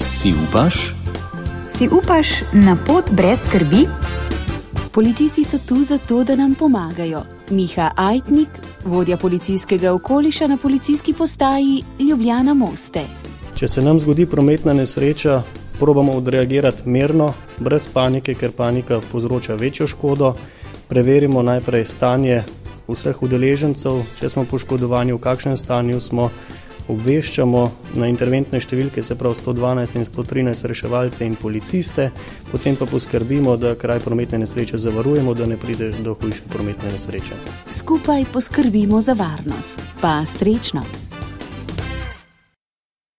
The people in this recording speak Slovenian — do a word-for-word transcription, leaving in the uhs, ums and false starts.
Si upaš? Si upaš na pot brez skrbi? Policisti so tu zato, da nam pomagajo. Miha Ajtnik, vodja policijskega okoliša na policijski postaji Ljubljana Moste. Če se nam zgodi prometna nesreča, probamo odreagirati mirno, brez panike, ker panika povzroča večjo škodo. Preverimo najprej stanje vseh udeležencev, če smo poškodovani, v kakšnem stanju smo, obveščamo na interventne številke, se pravi sto dvanajst in sto trinajst reševalce in policiste, potem pa poskrbimo, da kraj prometne nesreče zavarujemo, da ne pride do hujše prometne nesreče. Skupaj poskrbimo za varnost. Pa srečno!